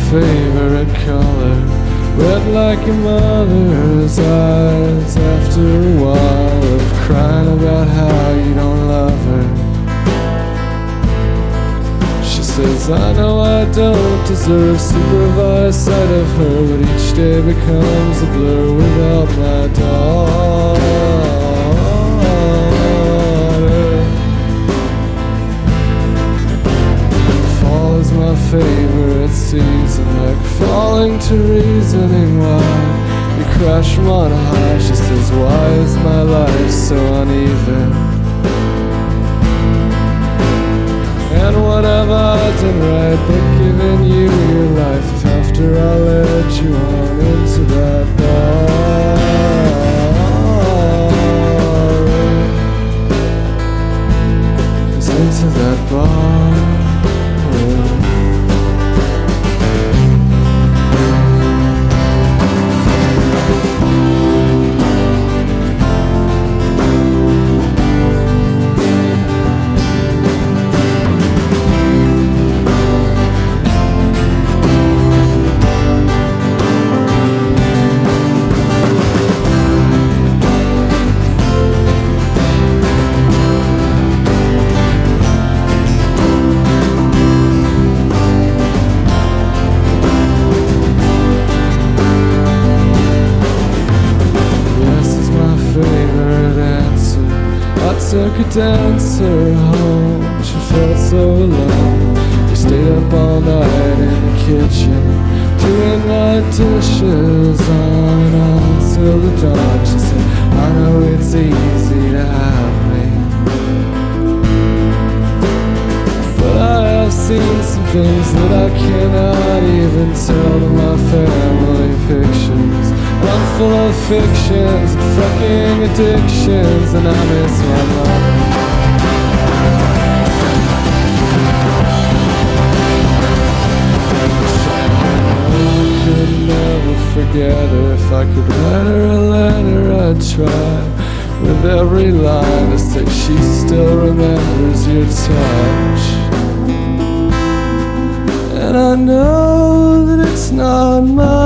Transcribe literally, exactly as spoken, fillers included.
favorite color, red like your mother's eyes. After a while of crying about how you don't love her, she says, I know I don't deserve supervised sight of her, but each day becomes a blur without my daughter. Fall is my favorite season, like falling to reasoning why you crash from on high. She says, why is my life so uneven? And what have I done right but given you your life if after I led you on into that bar? Cause into that bar. Took a dancer home, she felt so alone. We stayed up all night in the kitchen, doing my dishes on and on till the dawn. She said, I know it's easy to have me, but I have seen some things that I cannot even tell to my family pictures. I'm full of fictions and fucking addictions, and I miss my mom. I could never forget her. If I could write her a letter, I'd try with every line to say she still remembers your touch. And I know that it's not my